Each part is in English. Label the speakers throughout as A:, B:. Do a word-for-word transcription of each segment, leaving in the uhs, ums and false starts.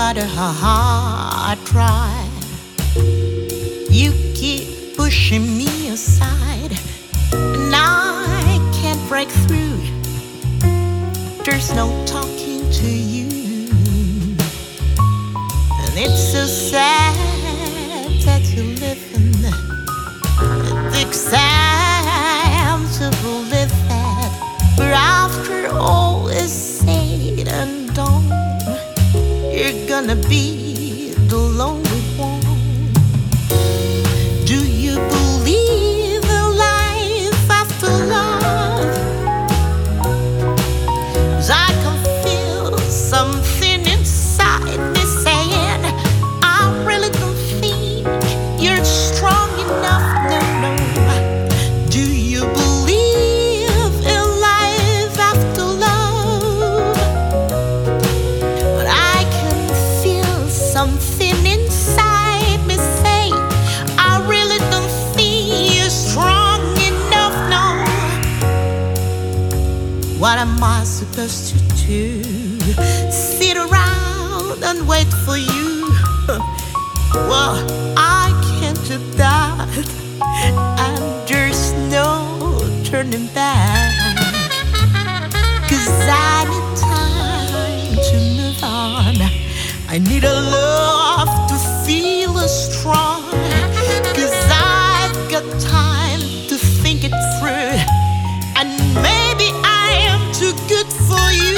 A: matter how hard I try, you keep pushing me aside, and I can't break through. There's no talking to you, and it's so sad that you live in the exams of live that. But after all is said and done, you're gonna be the lonely one. Do you believe in life after love? 'Cause I can feel something inside me saying, I really don't think you're strong enough, no, no. Do you believe in life after love? But I can feel something inside me say, I really don't think you're strong enough, no. What am I supposed to do? Sit around and wait for you? Well, I can't do that, and there's no turning back. 'Cause I need time to move on. I need a love to feel as strong. 'Cause I've got time to think it through, and maybe I am too good for you.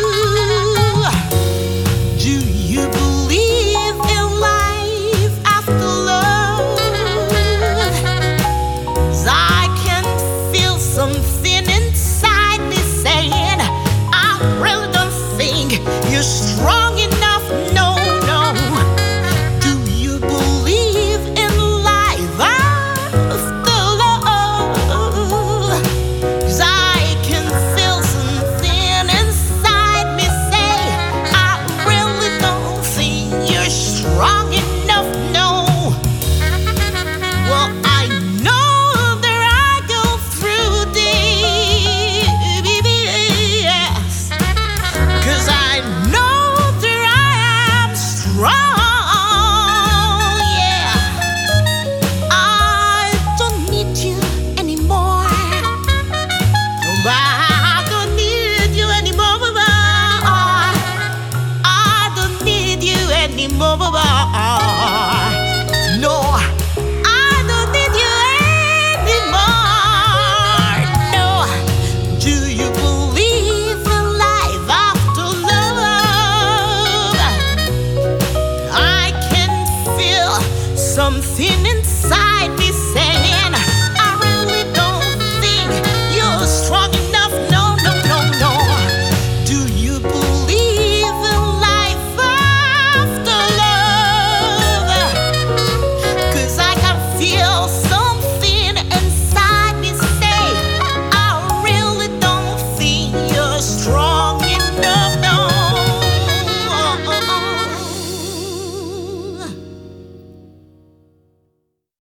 A: Do you believe in life after love? 'Cause I can feel something inside me saying, I really don't think you're strong enough.